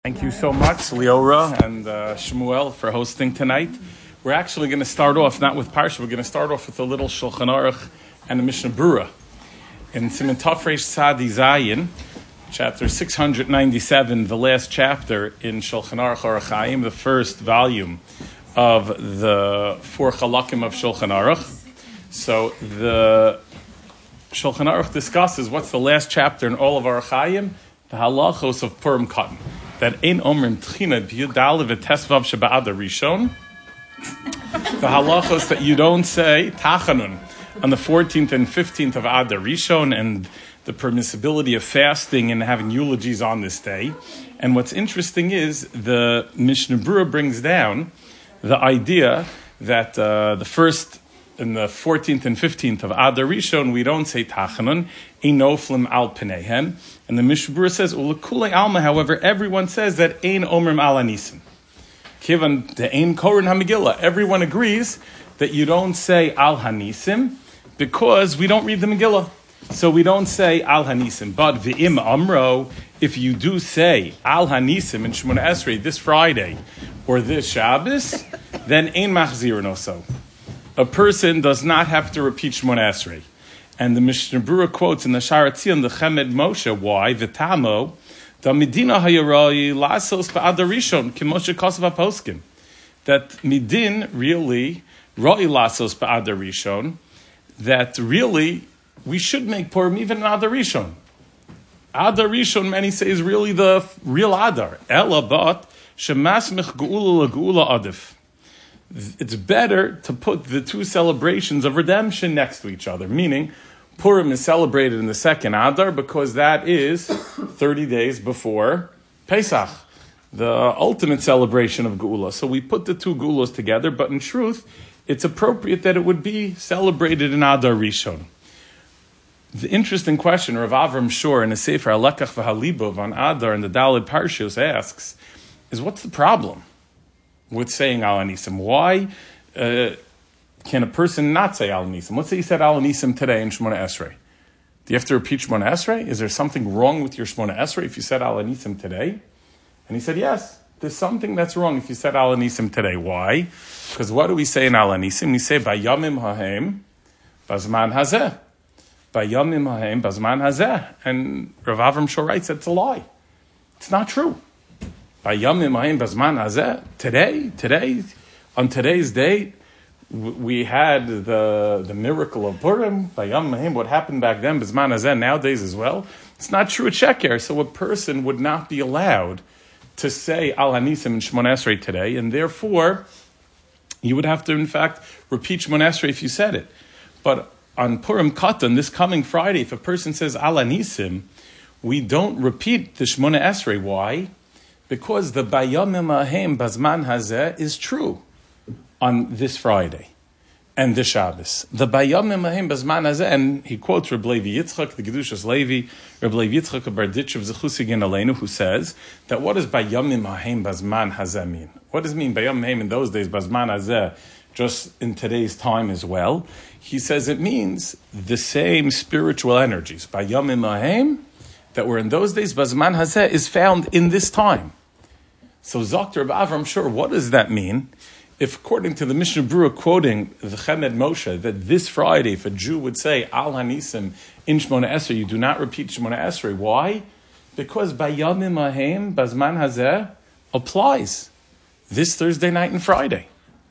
Thank you so much, Leora and Shmuel, for hosting tonight. We're actually going to start off, not with Parsha, we're going to start off with a little Shulchan Aruch and a Mishnah Berurah. In Siman Tafresh Tzadi Zayin, chapter 697, the last chapter in Shulchan Aruch Orach Chaim, the first volume of the four Chalakim of Shulchan Aruch. So the Shulchan Aruch discusses what's the last chapter in all of Orach Chaim, the halachos of Purim Katan. That ein omrim tchina b'yudal v'tesvav sheba'adar rishon. The halachos that you don't say tachanun on the 14th and 15th of Adar Rishon, and the permissibility of fasting and having eulogies on this day. And what's interesting is the Mishnah Berurah brings down the idea that the first and the 14th and 15th of Adar Rishon, we don't say Tachanun, Ein Noflim Al Peneihem. And the Mishnah Berurah says, Ulekulei Alma, however, everyone says that Ein Omrim Al Anisim. Kivan the Ein Korin HaMegillah. Everyone agrees that you don't say Al Hanisim because we don't read the Megillah. So we don't say Al Hanisim. But V'im Amro, if you do say Al Hanisim in Shemona Esrei this Friday or this Shabbos, then Ein Machzirin Oso. A person does not have to repeat Shemona Esrei. And the Mishnah Berurah quotes in the Sha'ar HaTziyun, the Chemed Moshe, why? V'tamo, da Medina hayaroi lasos ba'adar rishon, k'moshe kosav ha'poskim. That Midin really, roi lasos ba'adar rishon, that really we should make Purim even in Adar Rishon. Adar Rishon, many say, is really the real Adar. Ela but shemasmich geula legeula adif. It's better to put the two celebrations of redemption next to each other, meaning Purim is celebrated in the second Adar because that is 30 days before Pesach, the ultimate celebration of Geula. So we put the two Geulos together, but in truth, it's appropriate that it would be celebrated in Adar Rishon. The interesting question, Rav Avram Shor in the Sefer Alekach v'Halibov on Adar and the Daled Parshos asks, is what's the problem with saying Al Anisim? Why can a person not say Al Anisim? Let's say you said Al Anisim today in Shemona Esrei. Do you have to repeat Shemona Esrei? Is there something wrong with your Shemona Esrei if you said Al Anisim today? And he said, yes, there's something that's wrong if you said Al Anisim today. Why? Because what do we say in Al Anisim? We say Bayamim Hahem Bazman Hazeh. Bayamim Hahem Bazman Hazeh. And Rav Avram Shor writes it's a lie. It's not true. Bayamim Hahem Bazman Hazeh. Today, on today's day, we had the miracle of Purim. Bayamim Hahem, what happened back then, Bazman Hazeh, nowadays as well. It's not true at Sheker. So a person would not be allowed to say Al Hanisim in Shemona Esrei today, and therefore you would have to, in fact, repeat Shemona Esrei if you said it. But on Purim Katan, this coming Friday, if a person says Al Hanisim, we don't repeat the Shemona Esrei. Why? Because the Bayamim Hahem Bazman Hazeh is true on this Friday and this Shabbos. The Bayamim Hahem Bazman Hazeh, and he quotes Reb Levi Yitzchak, the Gedushas Levi, Reb Levi Yitzchak of Berditch of Zechusigin Aleinu, who says that what does Bayamim Hahem Bazman Hazeh mean? What does it mean Bayamim Hahem in those days, Bazman Hazeh, just in today's time as well? He says it means the same spiritual energies. Bayamim Hahem, that were in those days, Bazman Hazeh, is found in this time. So Dr. Avram Shor, what does that mean? If according to the Mishnah Berurah quoting the Chemed Moshe, that this Friday, if a Jew would say Al Hanisim in Shemona Esrei, you do not repeat Shemona Esrei. Why? Because Bayamim Hahem Bazman Hazeh applies this Thursday night and Friday.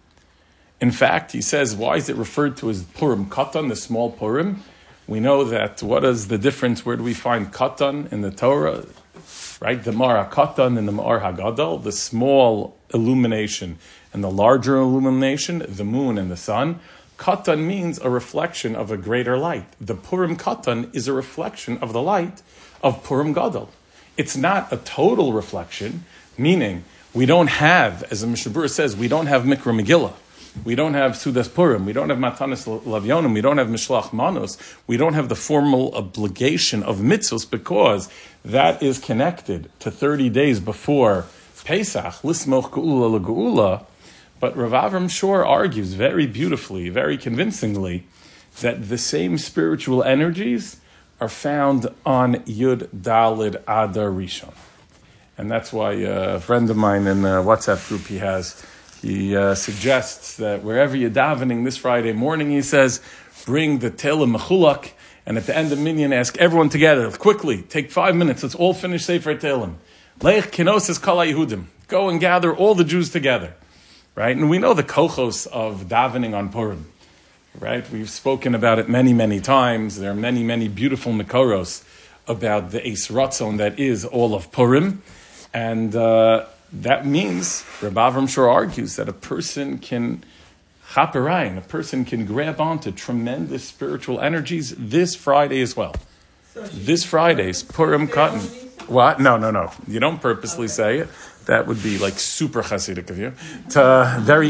In fact, he says, why is it referred to as Purim Katan, the small Purim? We know that what is the difference? Where do we find Katan in the Torah? Right? The Mar HaKatan and the Mar HaGadol, the small illumination and the larger illumination, the moon and the sun. Katan means a reflection of a greater light. The Purim Katan is a reflection of the light of Purim Gadol. It's not a total reflection, meaning we don't have, as the Mishnah Berurah says, we don't have Mikra Megillah. We don't have Sudas Purim. We don't have Matanis Lavyonim. We don't have Mishlach Manos. We don't have the formal obligation of mitzvos because that is connected to 30 days before Pesach, Lismoch Geula LeGeula. But Rav Avram Shor argues very beautifully, very convincingly, that the same spiritual energies are found on Yud Dalid Adar Rishon. And that's why a friend of mine in a WhatsApp group he suggests that wherever you're davening this Friday morning, he says, bring the Tehillim Mechulak, and at the end of Minyan, ask everyone together, quickly, take 5 minutes, let's all finish Sefer Tehillim. Leich Kenosis Kol HaYehudim. Go and gather all the Jews together. Right? And we know the kochos of davening on Purim. Right? We've spoken about it many, many times. There are many, many beautiful Mekoros about the Eis Ratzon that is all of Purim. And that means, Rabbi Avram Shor argues that a person can a person can grab onto tremendous spiritual energies this Friday as well. This Friday's Purim Katan. What? No. You don't purposely say it. That would be like super Hasidic of you. Very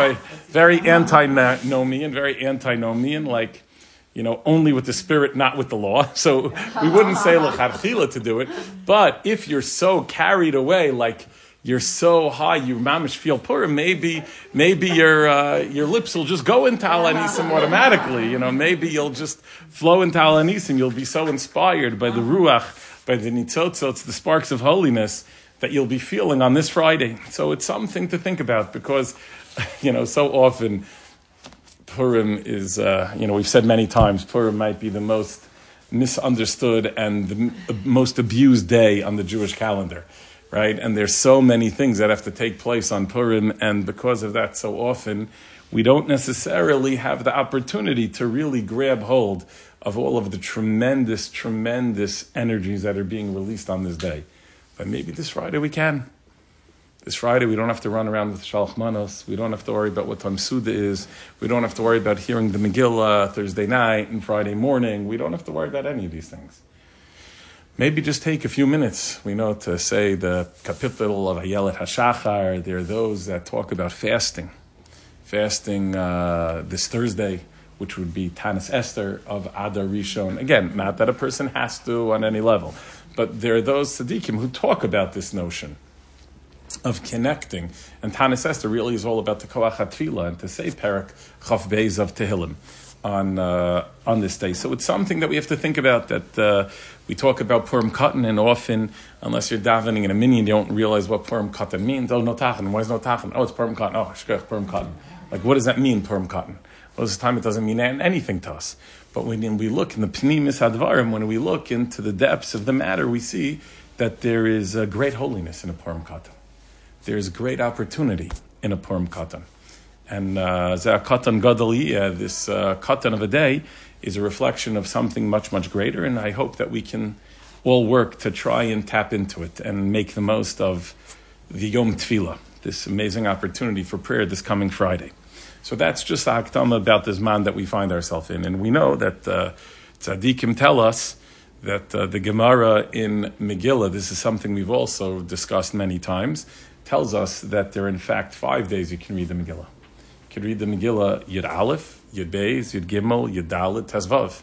antinomian, like, only with the spirit, not with the law. So we wouldn't say l'chadchila to do it. But if you're so carried away, like you're so high, you mamish feel Purim, maybe your lips will just go into Al Hanisim automatically. Maybe you'll just flow into Al Hanisim. You'll be so inspired by the Ruach, by the Nitzotzot, the sparks of holiness that you'll be feeling on this Friday. So it's something to think about because, so often Purim is, we've said many times, Purim might be the most misunderstood and the most abused day on the Jewish calendar, right? And there's so many things that have to take place on Purim, and because of that, so often we don't necessarily have the opportunity to really grab hold of all of the tremendous, tremendous energies that are being released on this day. But maybe this Friday we can. This Friday we don't have to run around with Shalach Manos. We don't have to worry about what time Suda is. We don't have to worry about hearing the Megillah Thursday night and Friday morning. We don't have to worry about any of these things. Maybe just take a few minutes, to say the kapitel of Hayelet HaShachar. There are those that talk about fasting. Fasting this Thursday, which would be Tanis Esther of Adar Rishon. Again, not that a person has to on any level, but there are those tzaddikim who talk about this notion of connecting. And Tanis Esther really is all about the Koach HaTfilah and to say Perek Chaf Beis of Tehillim on this day. So it's something that we have to think about, that we talk about Purim Katan, and often, unless you're davening in a minyan, you don't realize what Purim Katan means. Oh, no Tachan. Why is no Tachan? Oh, it's Purim Katan. Oh, Shkech, Purim Katan. Like, what does that mean, Purim Katan? Well, this time it doesn't mean anything to us. But when we look in the Pnimis Hadvarim, when we look into the depths of the matter, we see that there is a great holiness in a Purim Katan. There is great opportunity in a Purim Katan. And Zeh Katan Gadol, this Katan of a day, is a reflection of something much, much greater. And I hope that we can all work to try and tap into it and make the most of the Yom Tefillah, this amazing opportunity for prayer this coming Friday. So that's just a hakdama about this man that we find ourselves in. And we know that tzaddikim tell us that the Gemara in Megillah, this is something we've also discussed many times, tells us that there are in fact 5 days you can read the Megillah. You can read the Megillah Yud Aleph, Yud Beis, Yud Gimel, Yud Dalet, Tezvav.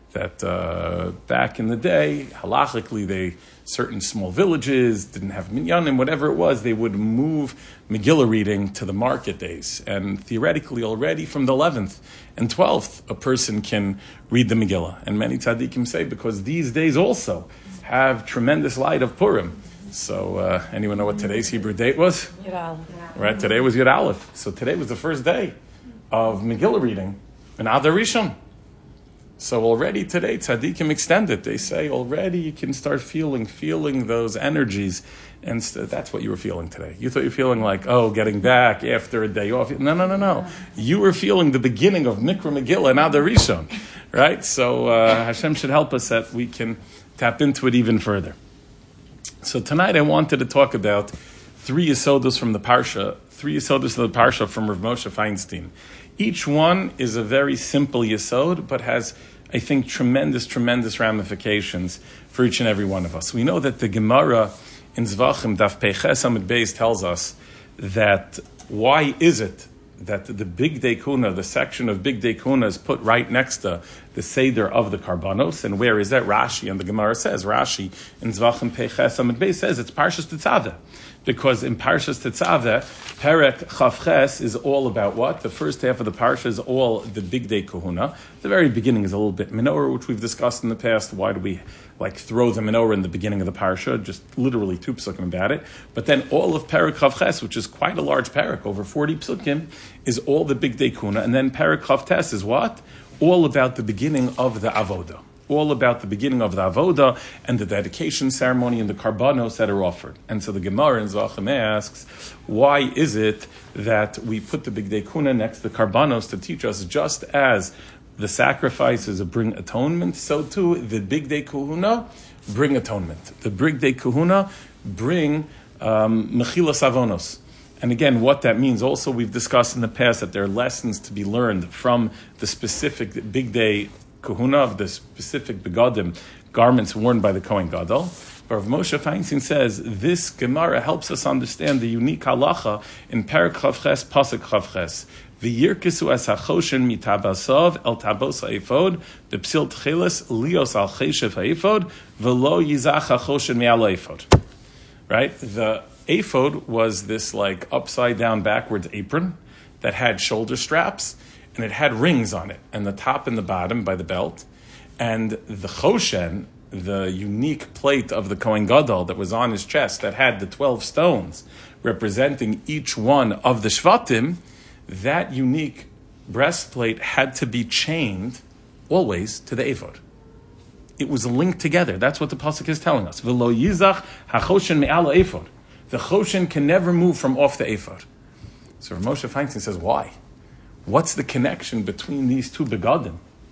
That back in the day, halachically, certain small villages didn't have minyanim, whatever it was, they would move Megillah reading to the market days. And theoretically, already from the 11th and 12th, a person can read the Megillah. And many tzaddikim say, because these days also have tremendous light of Purim. So, anyone know what today's Hebrew date was? Yud Aleph. Right, today was Yud Aleph. So today was the first day of Megillah reading in Adar Rishon. So already today, tzaddikim extend it. They say already you can start feeling those energies. And that's what you were feeling today. You thought you were feeling like, getting back after a day off. No. You were feeling the beginning of Mikra Megillah and Adar Rishon. Right? So Hashem should help us that we can tap into it even further. So tonight I wanted to talk about 3 Yesodos from the Parsha, 3 Yesodos of the Parsha from Rav Moshe Feinstein. Each one is a very simple Yesod, but has, I think, tremendous, tremendous ramifications for each and every one of us. We know that the Gemara in Zvachim, Daf Peiches Amud Beis, tells us that why is it that the Big Day Kuna, the section of Big Day Kuna, is put right next to the Seder of the Karbanos, and where is that? Rashi, and the Gemara says, Rashi in Zvachim Peiches Amud Beis says it's Parshas Tetzaveh. Because in Parshas Tetzaveh, Perek Chavches is all about what? The first half of the Parsha is all the Big Day Kahuna. The very beginning is a little bit menorah, which we've discussed in the past. Why do we throw the menorah in the beginning of the Parsha? Just literally 2 psukim about it. But then all of Perek Chavches, which is quite a large Perek, over 40 psukim, is all the Big Day Kahuna. And then Perek Chavtes is what? All about the beginning of the Avodah. All about the beginning of the Avodah and the dedication ceremony and the karbanos that are offered. And so the Gemara in Zvachim asks, why is it that we put the Big Day Kahuna next to the karbanos to teach us just as the sacrifices bring atonement, so too the Big Day Kahuna bring atonement. The Big Day Kahuna bring mechilas avonos. And again, what that means, also we've discussed in the past that there are lessons to be learned from the specific Big Day Kahuna of the specific begadim, garments worn by the Kohen Gadol. But Rav Moshe Feinstein says this Gemara helps us understand the unique halacha in Perek Chavches, Pasuk Chavches. V'yirkisu es hachoshen mitabasov el tabos ha'efod b'psil tcheles lios al cheshev ha'efod v'lo yizach hachoshen mi'al ha'efod. Right? The ephod was this upside down backwards apron that had shoulder straps, and it had rings on it, and the top and the bottom by the belt. And the choshen, the unique plate of the Kohen Gadol that was on his chest that had the 12 stones representing each one of the Shvatim, that unique breastplate had to be chained always to the ephod. It was linked together. That's what the pasuk is telling us. V'lo yizach hachoshen me'al ephod. The choshen can never move from off the ephod. So Rav Moshe Feinstein says, why? What's the connection between these two begadim?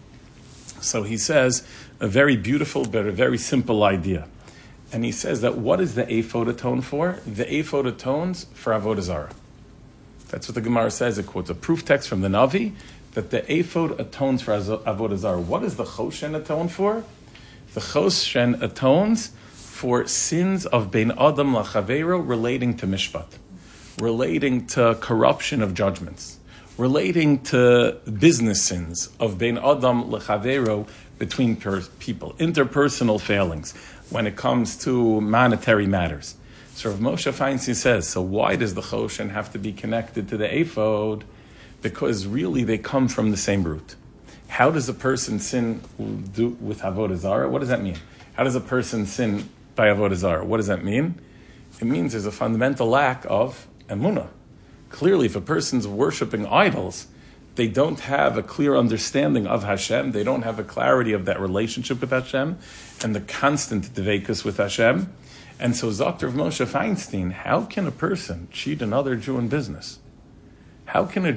So he says a very beautiful but a very simple idea. And he says that what does the ephod atone for? The ephod atones for Avodah Zarah. That's what the Gemara says. It quotes a proof text from the Navi that the ephod atones for Avodah Zarah. What does the choshen atone for? The choshen atones for sins of Bein Adam Lachaveiro relating to mishpat, relating to corruption of judgments, relating to business sins of Bein Adam Lechavero between people, interpersonal failings when it comes to monetary matters. So Rav Moshe Feinstein says, so why does the choshen have to be connected to the ephod? Because really they come from the same root. How does a person sin with Avodah Zarah? What does that mean? How does a person sin by Avodah Zarah? What does that mean? It means there's a fundamental lack of emunah. Clearly, if a person's worshiping idols, they don't have a clear understanding of Hashem, they don't have a clarity of that relationship with Hashem, and the constant dveikus with Hashem. And so, Dr. Moshe Feinstein, how can a person cheat another Jew in business? How can a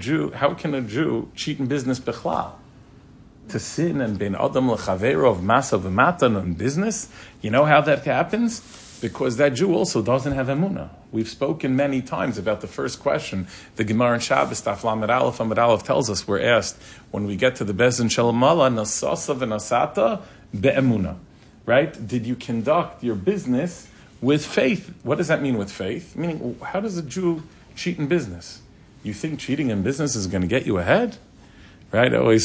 Jew cheat in business bichlal? To sin and bein adam lechavero of masa v'matan in business, you know how that happens? Because that Jew also doesn't have emunah. We've spoken many times about the first question. The Gemara in Shabbos, Daf Lamed Aleph, Amud Aleph tells us, we're asked, when we get to the Bezin Shalamala, nasasa v'nasata be'emunah. Right? Did you conduct your business with faith? What does that mean with faith? Meaning, how does a Jew cheat in business? You think cheating in business is going to get you ahead? Right? I always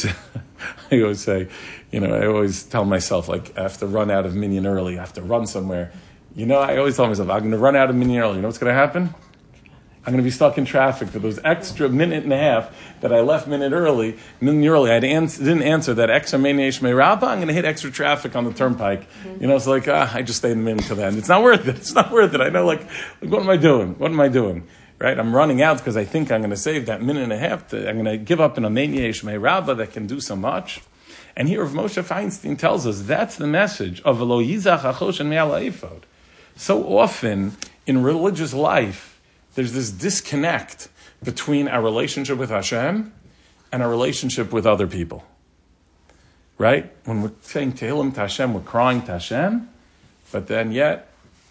say, I always tell myself, I have to run out of minyan early. I have to run somewhere. I always tell myself, I'm going to run out of minyan early. You know what's going to happen? I'm going to be stuck in traffic for those extra minute and a half that I left minyan early. I didn't answer that extra minyan rabbah. I'm going to hit extra traffic on the turnpike. It's like, I just stayed in the minyan till then. It's not worth it. It's not worth it. I know, what am I doing? What am I doing? Right? I'm running out because I think I'm going to save that minute and a half. I'm going to give up in a minyan rabbah that can do so much. And here, Rav Moshe Feinstein tells us that's the message of V'lo yizach hachoshen me'al ha'efod. So often in religious life, there's this disconnect between our relationship with Hashem and our relationship with other people. Right? When we're saying Tehillim to Hashem, we're crying to Hashem, but then yet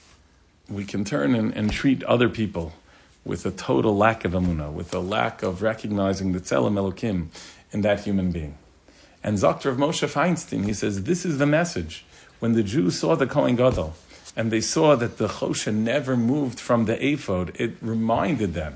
we can turn and treat other people with a total lack of emunah, with a lack of recognizing the Tzelem Elokim in that human being. And Dr. of Moshe Feinstein, he says, this is the message. When the Jews saw the Kohen Gadol, and they saw that the choshen never moved from the ephod, it reminded them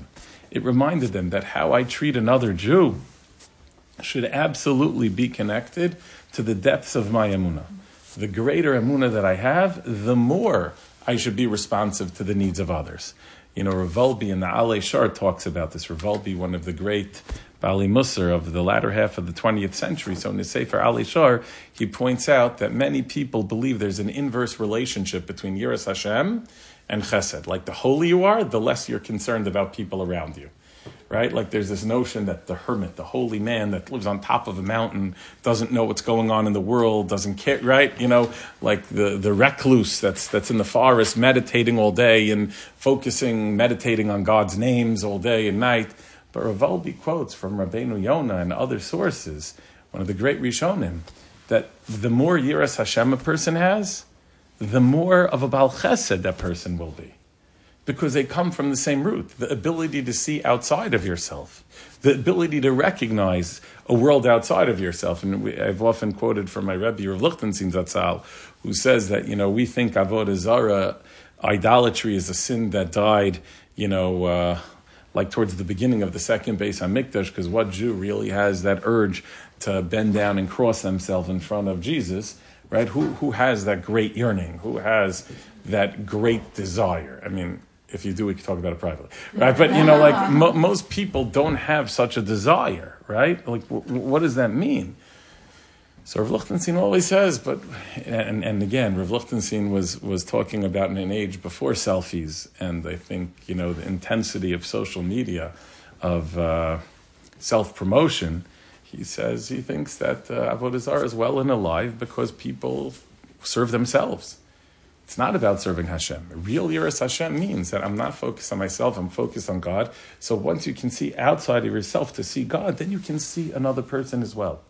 that how I treat another Jew should absolutely be connected to the depths of my emunah. The greater emunah that I have, the more I should be responsive to the needs of others. Rav Wolbe in the Alei Shar talks about this. Rav Wolbe, one of the great Bali Musar of the latter half of the 20th century. So in his Sefer Alei Shar, he points out that many people believe there's an inverse relationship between Yiras Hashem and Chesed. Like the holier you are, the less you're concerned about people around you. Right? Like there's this notion that the hermit, the holy man that lives on top of a mountain, doesn't know what's going on in the world, doesn't care, right? Like the recluse that's in the forest meditating all day and meditating on God's names all day and night. But Rav Wolbe quotes from Rabbeinu Yonah and other sources, one of the great Rishonim, that the more Yiras Hashem a person has, the more of a Baal Chesed that person will be. Because they come from the same root. The ability to see outside of yourself. The ability to recognize a world outside of yourself. And I've often quoted from my Rebbe, Rav Lichtenstein Zatzal, who says that, we think Avodah Zarah, idolatry is a sin that died, like towards the beginning of the second Beis HaMikdash, because what Jew really has that urge to bend down and cross themselves in front of Jesus, right? Who has that great yearning? Who has that great desire? I mean, if you do, we can talk about it privately, right? But, most people don't have such a desire, right? Like, what does that mean? So Rav Lichtenstein always says, and again, Rav Lichtenstein was talking about in an age before selfies, and I think, the intensity of social media, of self-promotion. He says he thinks that Avodah Zarah is well and alive because people serve themselves. It's not about serving Hashem. Real Yiras Hashem means that I'm not focused on myself, I'm focused on God. So once you can see outside of yourself to see God, then you can see another person as well.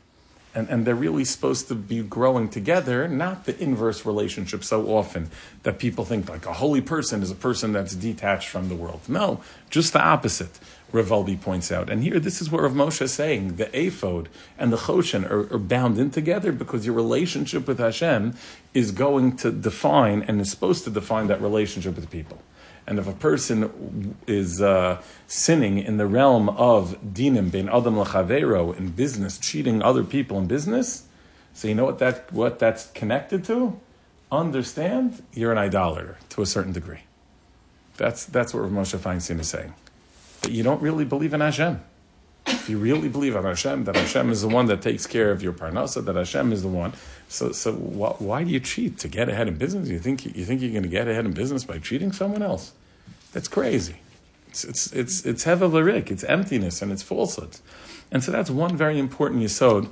And they're really supposed to be growing together, not the inverse relationship so often that people think like a holy person is a person that's detached from the world. No, just the opposite, Rav Wolbe points out. And here, this is what Rav Moshe is saying. The ephod and the choshen are bound in together because your relationship with Hashem is going to define and is supposed to define that relationship with people. And if a person is sinning in the realm of dinim ben adam l'chavero in business, cheating other people in business, so you know what that's connected to? Understand, you're an idolater to a certain degree. That's what Rav Moshe Feinstein is saying. That you don't really believe in Hashem. If you really believe in Hashem, that Hashem is the one that takes care of your parnasa, that Hashem is the one. So why do you cheat? To get ahead in business? You think you're going to get ahead in business by cheating someone else? That's crazy. It's hevel l'rik, it's emptiness and it's falsehood. And so that's one very important yesod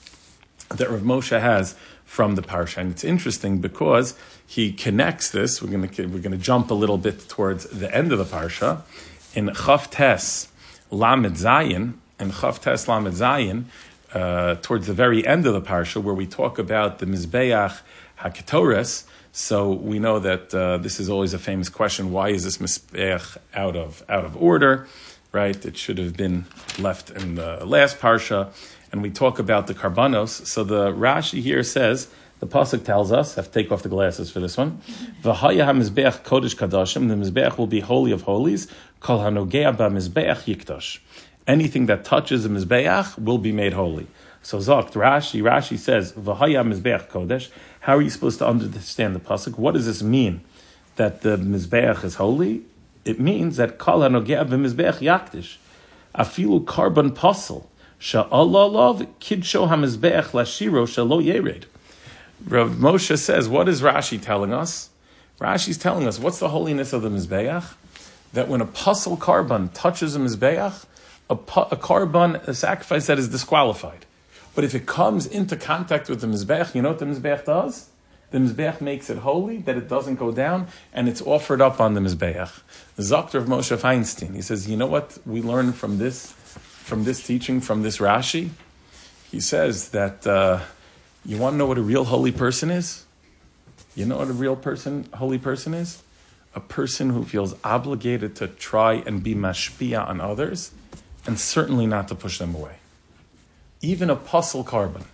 that Rav Moshe has from the parsha. And it's interesting because he connects this. We're going to jump a little bit towards the end of the parsha in Chaf Tes Lamed Zayin. And Chaf Tes Lamed Zayin, towards the very end of the parsha, where we talk about the Mizbeach HaKetores. So we know that this is always a famous question: why is this Mizbeach out of order? Right? It should have been left in the last parsha. And we talk about the karbanos. So the Rashi here says, the pasuk tells us, I have to take off the glasses for this one. V'haya ha-mizbeach kodesh kadashim, the mizbeach will be holy of holies. Kol hanogea ba-mizbeach yikdash. Anything that touches the mizbeach will be made holy. So Zokt, Rashi says, V'haya mizbeach kodesh. How are you supposed to understand the pasuk? What does this mean? That the mizbeach is holy? It means that kol hanogea ba-mizbeach yakdish. Afilu karban pasel. Sha'alalav kidsho ha-mizbeach lashiro shalo yered. Rav Moshe says, what is Rashi telling us? Rashi's telling us, what's the holiness of the Mizbeach? That when a puzzle karban touches a Mizbeach, a karban, a sacrifice that is disqualified. But if it comes into contact with the Mizbeach, you know what the Mizbeach does? The Mizbeach makes it holy, that it doesn't go down, and it's offered up on the Mizbeach. The Zokter of Moshe Feinstein, he says, you know what we learn from this teaching, from this Rashi? He says that... you want to know what a real holy person is? You know what a real holy person is? A person who feels obligated to try and be mashpia on others, and certainly not to push them away. Even a puzzle carbon.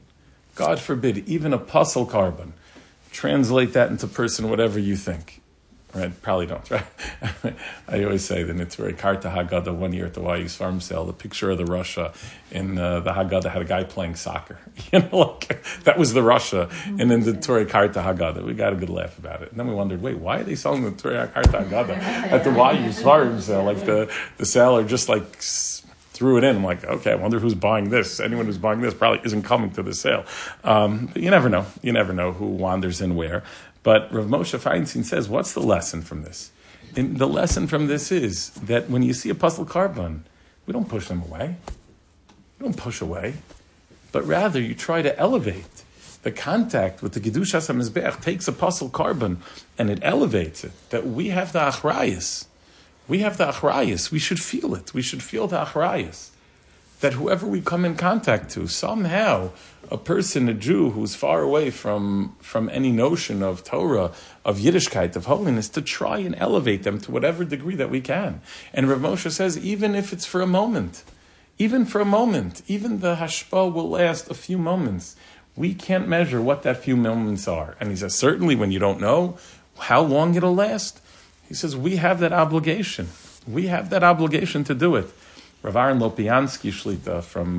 God forbid, even a puzzle carbon. Translate that into person, whatever you think. Right? Probably don't, right? I always say the Nitzvah Karta Haggadah one year at the YU's farm sale, the picture of the Russia in the Haggadah had a guy playing soccer. That was the Russia, and in the Torah Karta Haggadah. We got a good laugh about it. And then we wondered, wait, why are they selling the Torah Karta Haggadah at the YU's farm sale? Like the seller just threw it in. I'm like, okay, I wonder who's buying this. Anyone who's buying this probably isn't coming to the sale. But you never know. You never know who wanders in where. But Rav Moshe Feinstein says, what's the lesson from this? And the lesson from this is that when you see a puzzle carbon, we don't push them away. We don't push away. But rather, you try to elevate the contact with the Kedushas HaMizbeach, takes a puzzle carbon and it elevates it. That we have the achrayus. We have the achrayus. We should feel it. We should feel the achrayus. That whoever we come in contact to, somehow, a person, a Jew who's far away from any notion of Torah, of Yiddishkeit, of holiness, to try and elevate them to whatever degree that we can. And Rav Moshe says, even if it's for a moment, even for a moment, even the hashpah will last a few moments. We can't measure what that few moments are. And he says, certainly when you don't know how long it'll last, he says, we have that obligation. We have that obligation to do it. Rav Aaron Lopiansky Shlita from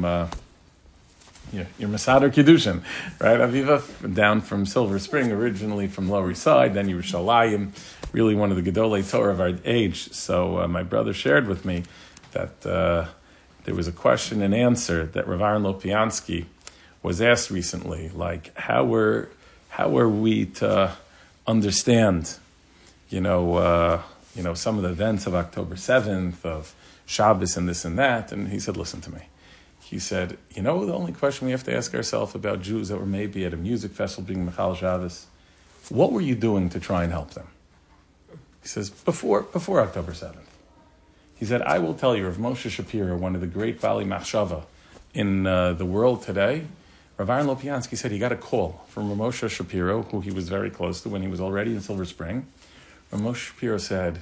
your Masader Kiddushin, right? Aviva, down from Silver Spring, originally from Lower East Side, then Yerushalayim, really one of the Gedolei Torah of our age. So my brother shared with me that there was a question and answer that Rav Aaron Lopiansky was asked recently, like how are we to understand, some of the events of October 7th, of Shabbos and this and that, and he said, listen to me. He said, the only question we have to ask ourselves about Jews that were maybe at a music festival being Michal Shabbos, what were you doing to try and help them? He says, before October 7th. He said, I will tell you, Rav Moshe Shapiro, one of the great Bali Machshava in the world today, Rav Aaron Lopiansky said he got a call from Rav Moshe Shapiro, who he was very close to when he was already in Silver Spring. Rav Moshe Shapiro said,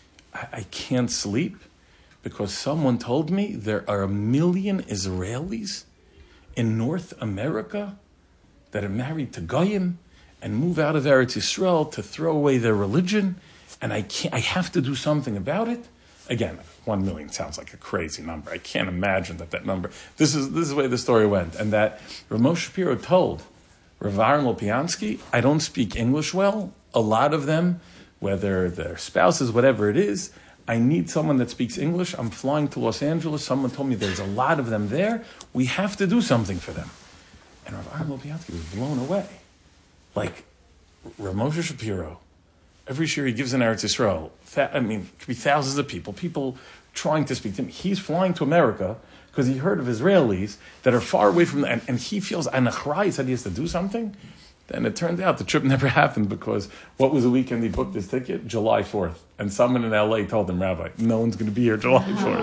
I can't sleep, because someone told me there are 1 million Israelis in North America that are married to Goyim and move out of Eretz Yisrael to throw away their religion, and I have to do something about it. Again, 1 million sounds like a crazy number. I can't imagine that number. This is the way the story went, and that Rav Moshe Shapiro told Rav Aaron Lopiansky, I don't speak English well. A lot of them, whether they're spouses, whatever it is, I need someone that speaks English. I'm flying to Los Angeles. Someone told me there's a lot of them there. We have to do something for them. And Rav Aaron Lopiansky was blown away. Like, Rav Moshe Shapiro, every year he gives in Eretz Yisrael. It could be thousands of people trying to speak to him. He's flying to America because he heard of Israelis that are far away from them, and he feels, and Achrai said he has to do something. Then it turned out the trip never happened because what was the weekend he booked his ticket? July 4th. And someone in LA told him, Rabbi, no one's going to be here July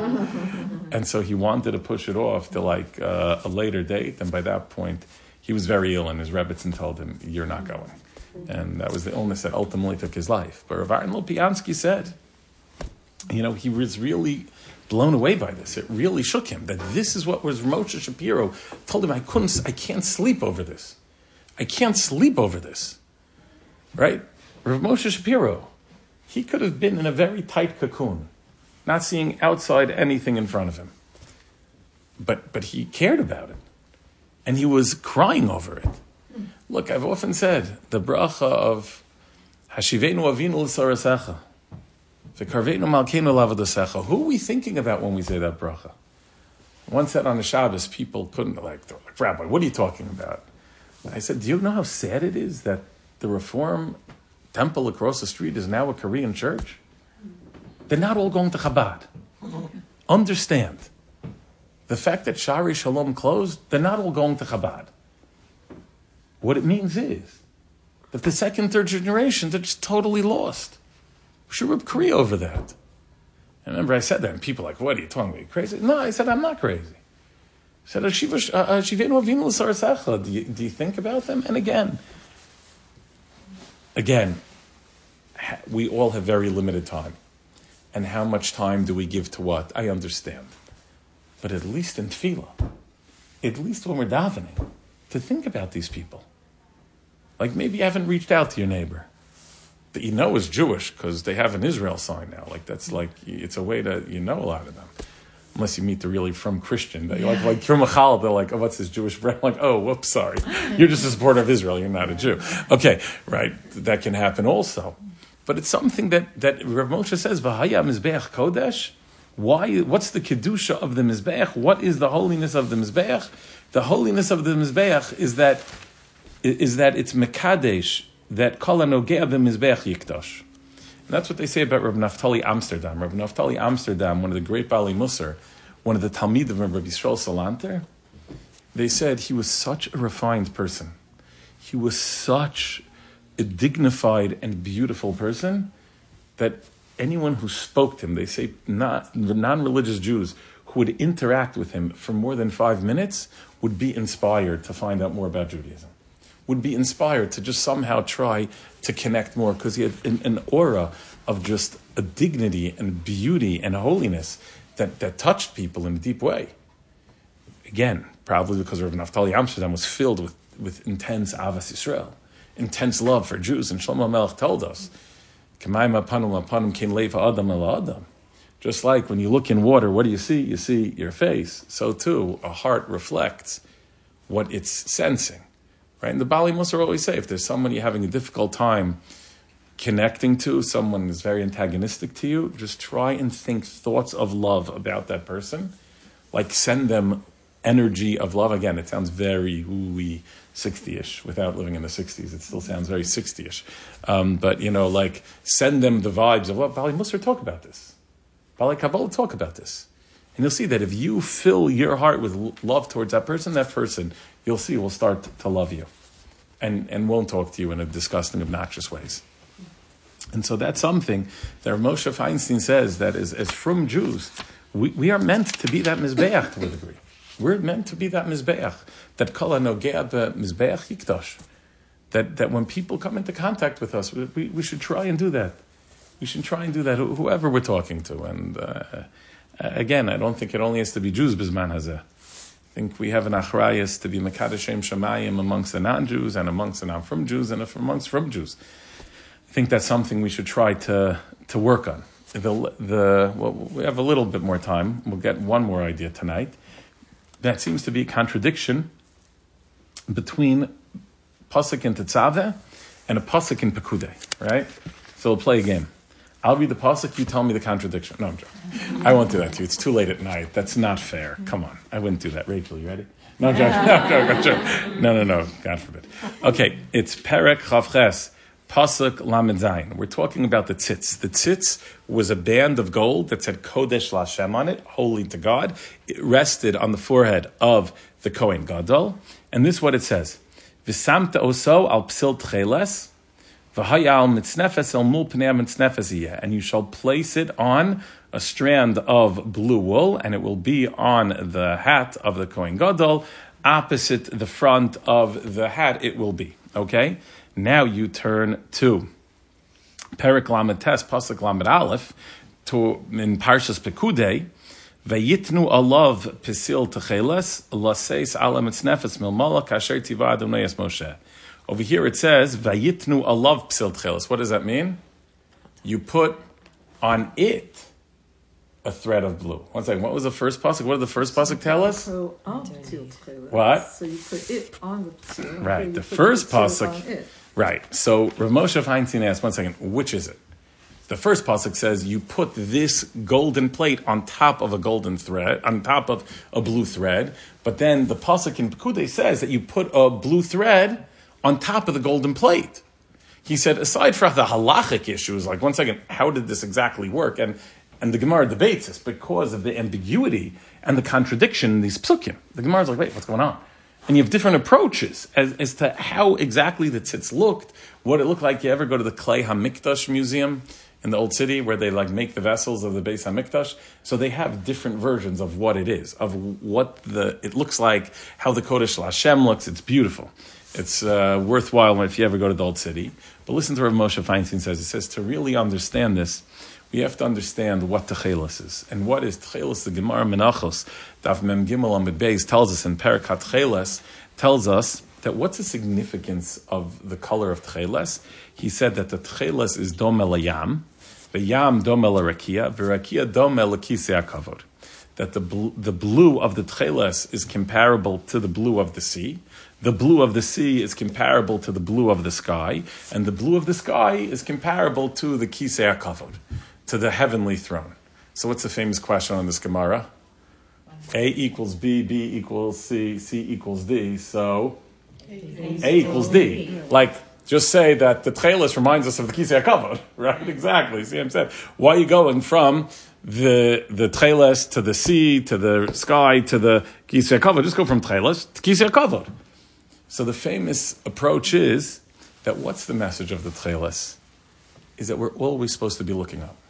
4th. And so he wanted to push it off to a later date. And by that point, he was very ill, and his Rebbitzin told him, you're not going. And that was the illness that ultimately took his life. But Rav Aaron Lopiansky said, he was really blown away by this. It really shook him that this is what was Moshe Shapiro told him, I can't sleep over this. I can't sleep over this, right? Rav Moshe Shapiro, he could have been in a very tight cocoon, not seeing outside anything in front of him. But he cared about it, and he was crying over it. Look, I've often said, the bracha of Hashivenu Avinu L'Sarasecha, V'karveinu Malkeinu L'Avodasecha. Who are we thinking about when we say that bracha? One said on the Shabbos, people couldn't, they're like, Rabbi, what are you talking about? I said, do you know how sad it is that the Reform temple across the street is now a Korean church? They're not all going to Chabad. Understand. The fact that Shari Shalom closed, they're not all going to Chabad. What it means is that the second, third generation, they're just totally lost. We should rip Korea over that. And remember I said that, and people are like, what are you talking about? Are you crazy? No, I said, I'm not crazy. I said, Shivenu Avinu L'Sarasecha. Do you think about them? And again, we all have very limited time. And how much time do we give to what? I understand. But at least in tefillah, at least when we're davening, to think about these people. Like maybe you haven't reached out to your neighbor. that is Jewish because they have an Israel sign now. Like that's like it's a way to a lot of them, unless you meet the really from Christian. They like through Machal, they're like, oh, what's this Jewish brand? Like, oh, whoops, sorry, you're just a supporter of Israel. You're not a Jew. Okay, right, that can happen also, but it's something that Rav Moshe says V'haya Mizbeach Kodesh. Why? What's the kedusha of the Mizbeach? What is the holiness of the Mizbeach? The holiness of the Mizbeach is that it's Mekadesh. That kol hanogea b'mizbeach yikdash. And that's what they say about Rabbi Naftali Amsterdam. Rabbi Naftali Amsterdam, one of the great Bali Musar, one of the Talmidim of Rabbi Yisrael Salanter, they said he was such a refined person. He was such a dignified and beautiful person that anyone who spoke to him, they say non-religious Jews who would interact with him for more than 5 minutes would be inspired to find out more about Judaism. Would be inspired to just somehow try to connect more because he had an aura of just a dignity and beauty and holiness that touched people in a deep way. Again, probably because Rav Naftali Amsterdam was filled with intense Avas Yisrael, intense love for Jews. And Shlomo Melech told us, just like when you look in water, what do you see? You see your face. So too, a heart reflects what it's sensing. Right? And the Bali Musar always say, if there's someone you're having a difficult time connecting to, someone who's very antagonistic to you, just try and think thoughts of love about that person. Like send them energy of love. Again, it sounds very ooey 60-ish. Without living in the 60s, it still sounds very 60-ish. But, like send them the vibes of love. Bali Musar talk about this. Bali Kabbalah talk about this. And you'll see that if you fill your heart with love towards that person, you'll see will start to love you and won't talk to you in a disgusting, obnoxious ways. And so that's something that Moshe Feinstein says that as from Jews, we are meant to be that Mizbeach to a degree. We're meant to be that Mizbeach, that Kol HaNogea B'Mizbeach Yikdash. That when people come into contact with us, we should try and do that. We should try and do that, whoever we're talking to. And again, I don't think it only has to be Jews, Bizman Hazeh. I think we have an achrayas to be Mekadeshem Shamayim amongst the non-Jews and amongst the non-from Jews and amongst from Jews. I think that's something we should try to work on. We have a little bit more time. We'll get one more idea tonight. That seems to be a contradiction between Pasuk in Tetzaveh and a Pasuk in Pekudei, right? So we'll play a game. I'll read the pasuk, you tell me the contradiction. No, I'm joking. I won't do that to you. It's too late at night. That's not fair. Come on. I wouldn't do that. Rachel, you ready? No, I'm joking. No. God forbid. Okay, it's Perek Chavches, Pasuk Lamed Zayin. We're talking about the tzitz. The tzitz was a band of gold that said Kodesh LaShem on it, holy to God. It rested on the forehead of the Kohen Gadol. And this is what it says. V'samta oso al psil tcheles, and you shall place it on a strand of blue wool, and it will be on the hat of the Kohen Gadol, opposite the front of the hat it will be. Okay? Now you turn to Perek Lamed Tes, Pasuk Lamed Aleph, in Parshas Pekudei, Vayitnu alav pisil techeles, laseis alam etznefes milmala kasher tiva Adonai es Moshe. Over here it says, Vayitnu alav psil tcheles. What does that mean? You put on it a thread of blue. One second, what was the first pasuk? What did the first pasuk tell us? What? So you put it on the psil. Right, the first pasuk. Right, so Rav Moshe Feinstein asked, one second, which is it? The first pasuk says, you put this golden plate on top of a golden thread, on top of a blue thread, but then the pasuk in Pekudei says that you put a blue thread on top of the golden plate. He said, aside from the halachic issues, like, one second, how did this exactly work? And the Gemara debates this because of the ambiguity and the contradiction in these psukim. The Gemara is like, wait, what's going on? And you have different approaches as to how exactly the tzitz looked, what it looked like. You ever go to the Klei HaMikdash Museum in the Old City where they make the vessels of the Beis HaMikdash? So they have different versions of what it is, of what it looks like, how the Kodesh LaShem looks. It's beautiful. It's worthwhile if you ever go to the Old City. But listen to what Moshe Feinstein says. He says, to really understand this, we have to understand what Techeles is. And what is Techeles? The Gemara Menachos, Daf Mem Gimel Amud Beis, tells us in Perek HaTcheles, tells us that what's the significance of the color of Tcheles? He said that the Tcheles is Domel Yam, the Yam Domel Rakia, the Rakia Domel Kisei HaKavod. That the blue of the Tcheles is comparable to the blue of the sea. The blue of the sea is comparable to the blue of the sky, and the blue of the sky is comparable to the Kisei HaKavod, to the heavenly throne. So what's the famous question on this Gemara? A equals B, B equals C, C equals D, so A equals D. Like, just say that the Tcheles reminds us of the Kisei HaKavod, right? Exactly. See what I'm saying? Why are you going from the Tcheles to the sea, to the sky, to the Kisei HaKavod? Just go from Tcheles to Kisei HaKavod. So the famous approach is that what's the message of the Tcheles? Is that we're always supposed to be looking up.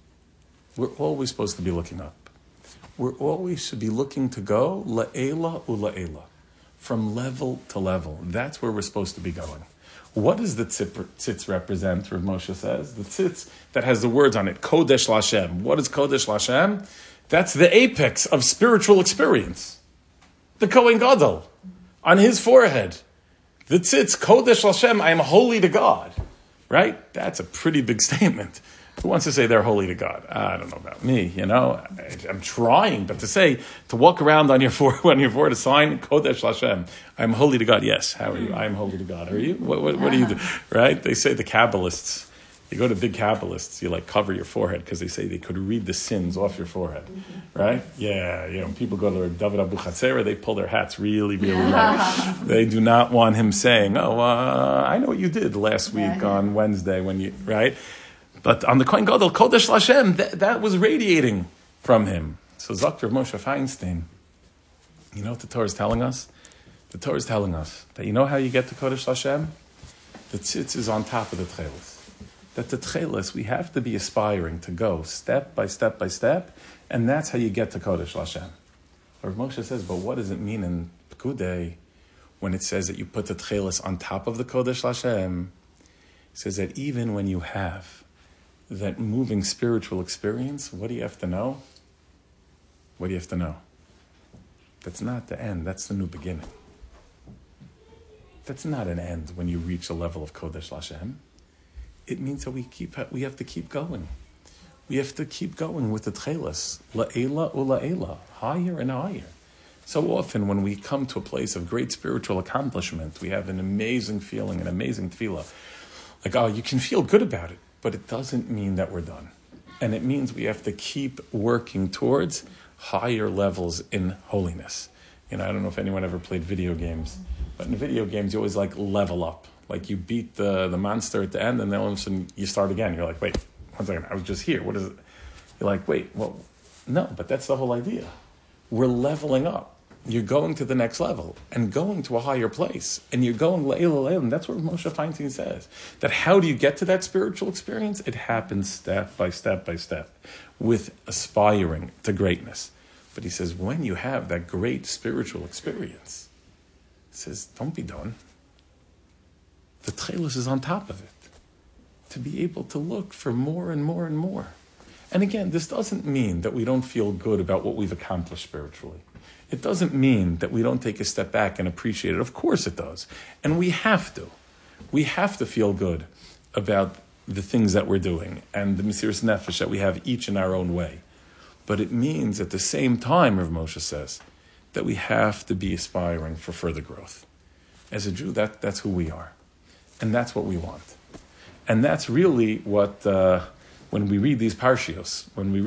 We're always supposed to be looking up. We're always should be looking to go la'ela ula'ela, from level to level. That's where we're supposed to be going. What does the tzitz represent, Rav Moshe says? The tzitz that has the words on it, Kodesh Lashem. What is Kodesh Lashem? That's the apex of spiritual experience. The Kohen Gadol, on his forehead. The tzitz, Kodesh Lashem, I am holy to God. Right? That's a pretty big statement. Who wants to say they're holy to God? I don't know about me, I'm trying, but to walk around on your forehead, a sign, Kodesh Lashem, I'm holy to God. Yes, how are you? I'm holy to God. Are you? What do you do? Right? They say the Kabbalists, you go to big Kabbalists, you cover your forehead because they say they could read the sins off your forehead. Right? Yeah, people go to David Abu Chatzera, they pull their hats really, really low. They do not want him saying, I know what you did last week on Wednesday when you, right? But on the Kohen Gadol, Kodesh Lashem, that was radiating from him. So Dr. Moshe Feinstein, you know what the Torah is telling us? The Torah is telling us that you know how you get to Kodesh Lashem? The tzitz is on top of the tcheles. That the tcheles, we have to be aspiring to go step by step by step, and that's how you get to Kodesh Lashem. Rav Moshe says, but what does it mean in Pekudei when it says that you put the tcheles on top of the Kodesh Lashem? It says that even when you have that moving spiritual experience, what do you have to know? What do you have to know? That's not the end, that's the new beginning. That's not an end when you reach a level of Kodesh Lashem. It means that we have to keep going. We have to keep going with the tcheles, la'ela ula'ela, higher and higher. So often when we come to a place of great spiritual accomplishment, we have an amazing feeling, an amazing tefillah. You can feel good about it. But it doesn't mean that we're done. And it means we have to keep working towards higher levels in holiness. I don't know if anyone ever played video games, but in video games, you always level up. You beat the monster at the end, and then all of a sudden you start again. You're like, wait, 1 second, I was just here. What is it? You're like, wait, well, no, but that's the whole idea. We're leveling up. You're going to the next level and going to a higher place. And you're going la'el. And that's what Moshe Feinstein says. That how do you get to that spiritual experience? It happens step by step by step with aspiring to greatness. But he says, when you have that great spiritual experience, he says, don't be done. The tcheles is on top of it. To be able to look for more and more and more. And again, this doesn't mean that we don't feel good about what we've accomplished spiritually. It doesn't mean that we don't take a step back and appreciate it. Of course it does. And we have to. We have to feel good about the things that we're doing and the Mesiras Nefesh that we have each in our own way. But it means at the same time, Rav Moshe says, that we have to be aspiring for further growth. As a Jew, that's who we are. And that's what we want. And that's really what, when we read these parshios,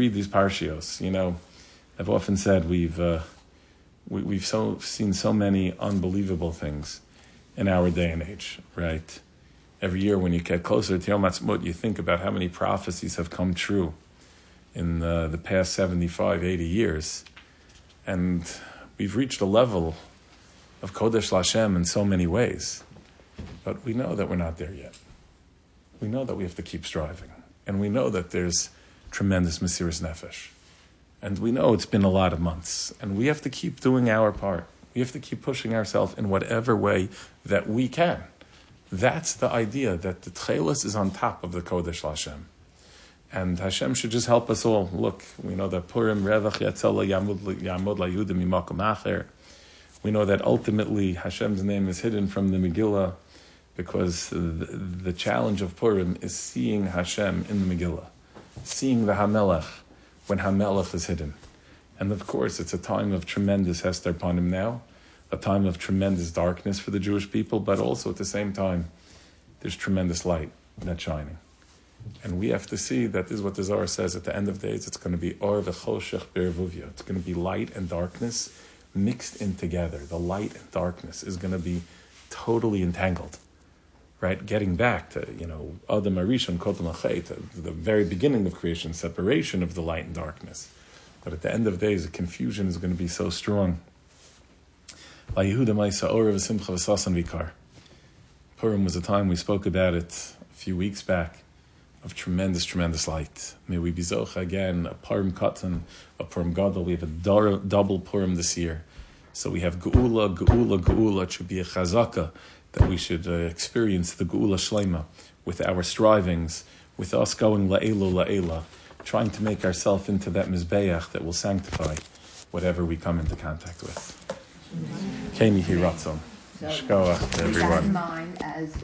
I've often said we've seen so many unbelievable things in our day and age, right? Every year when you get closer to Yom Ha'atzmaut, you think about how many prophecies have come true in the past 75, 80 years. And we've reached a level of Kodesh Lashem in so many ways. But we know that we're not there yet. We know that we have to keep striving. And we know that there's tremendous Mesiras Nefesh. And we know it's been a lot of months. And we have to keep doing our part. We have to keep pushing ourselves in whatever way that we can. That's the idea, that the tcheles is on top of the Kodesh Lashem. And Hashem should just help us all. Look, we know that Purim, Revach, Yatzela, Yamod, LaYudim, Mimakom Acher. We know that ultimately Hashem's name is hidden from the Megillah because the challenge of Purim is seeing Hashem in the Megillah, seeing the HaMelech when HaMelech is hidden. And of course, it's a time of tremendous Hester Panim now, a time of tremendous darkness for the Jewish people, but also at the same time, there's tremendous light that's shining. And we have to see that this is what the Zohar says at the end of days. It's going to be Or v'choshech b'ervuvia. It's going to be light and darkness mixed in together. The light and darkness is going to be totally entangled. Right? Getting back to, Adam Arishon, Kotam Achet, the very beginning of creation, separation of the light and darkness. But at the end of days, the confusion is going to be so strong. Purim was a time, we spoke about it a few weeks back, of tremendous, tremendous light. May we be zocha again, a Purim Katan, a Purim Gadol. We have a double Purim this year. So we have Geula, Geula, Geula. It should be a chazaka that we should experience the Geula Shlema with our strivings, with us going la'elu, la'ela, trying to make ourselves into that mizbeach that will sanctify whatever we come into contact with. Kemi Hiratzon. Shkoach to everyone.